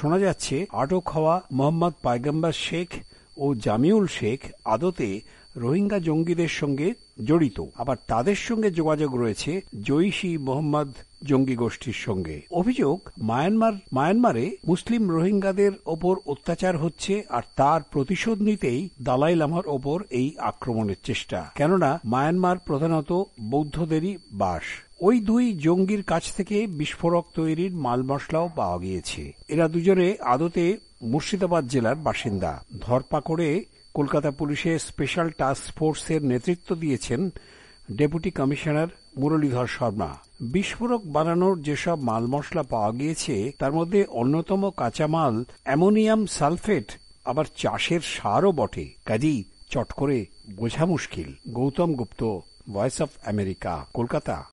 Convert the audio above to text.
শোনা যাচ্ছে আটক হওয়া মোহাম্মদ পয়গম্বর শেখ ও জামিউল শেখ আদতে রোহিঙ্গা জঙ্গিদের সঙ্গে জড়িত, আবার তাদের সঙ্গে যোগাযোগ রয়েছে জৈশি মোহাম্মদ জঙ্গি গোষ্ঠীর সঙ্গে। অভিযোগ, মায়ানমারে মুসলিম রোহিঙ্গাদের ওপর অত্যাচার হচ্ছে, আর তার প্রতিশোধ নিতেই দালাই লামার ওপর এই আক্রমণের চেষ্টা, কেননা মায়ানমার প্রধানত বৌদ্ধদেরই বাস। ওই দুই জঙ্গির কাছ থেকে বিস্ফোরক তৈরির মাল মশলাও পাওয়া গিয়েছে। এরা দুজনে আদতে মুর্শিদাবাদ জেলার বাসিন্দা। ধরপাকড়ে কলকাতা পুলিশের স্পেশাল টাস্ক ফোর্সের নেতৃত্ব দিয়েছেন ডেপুটি কমিশনার মুরলীধর শর্মা। বিস্ফোরক বানানোর যেসব মাল মশলা পাওয়া গিয়েছে তার মধ্যে অন্যতম কাঁচামাল অ্যামোনিয়াম সালফেট, আবার চাষের সারও বটে। কাজেই চট করে বোঝা মুশকিল। Gautam Gupta, voice of America, Kolkata.